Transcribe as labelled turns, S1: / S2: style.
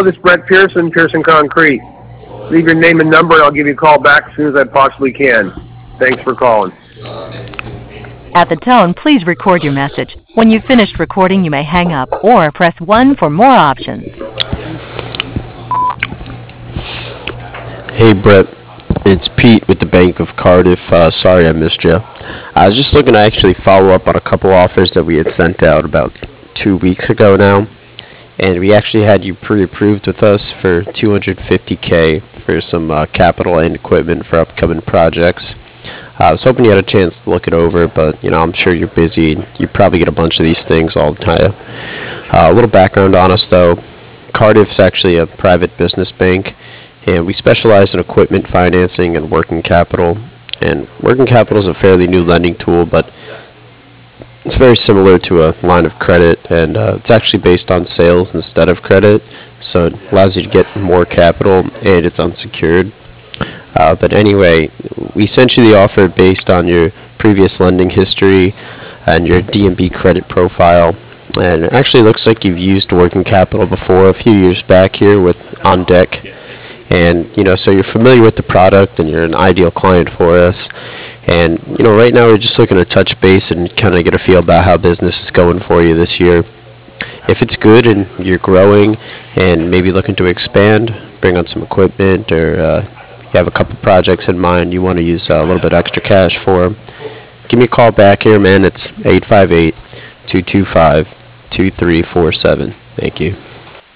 S1: hello, this is Brett Pearson, Pearson Concrete. Leave your name and number, and I'll give you a call back as soon as I possibly can. Thanks for calling.
S2: At the tone, please record your message. When you've finished recording, you may hang up or press 1 for more options.
S3: Hey Brett, it's Pete with the Bank of Cardiff. Sorry I missed you. I was just looking to actually follow up on a couple offers that we had sent out about 2 weeks ago now. And we actually had you pre-approved with us for $250K for some capital and equipment for upcoming projects. I was hoping you had a chance to look it over, but I'm sure you're busy. You probably get a bunch of these things all the time. A little background on us though. Cardiff's actually a private business bank, and we specialize in equipment financing and working capital. And working capital is a fairly new lending tool, but it's very similar to a line of credit, and it's actually based on sales instead of credit, so it allows you to get more capital, and it's unsecured. But anyway, we sent you the offer based on your previous lending history and your DMB credit profile, and it actually looks like you've used working capital before a few years back here with On Deck, and so you're familiar with the product and you're an ideal client for us. And right now we're just looking to touch base and kind of get a feel about how business is going for you this year. If it's good and you're growing and maybe looking to expand, bring on some equipment, or you have a couple projects in mind you want to use a little bit extra cash for, give me a call back here, man. It's 858-225-2347. Thank you.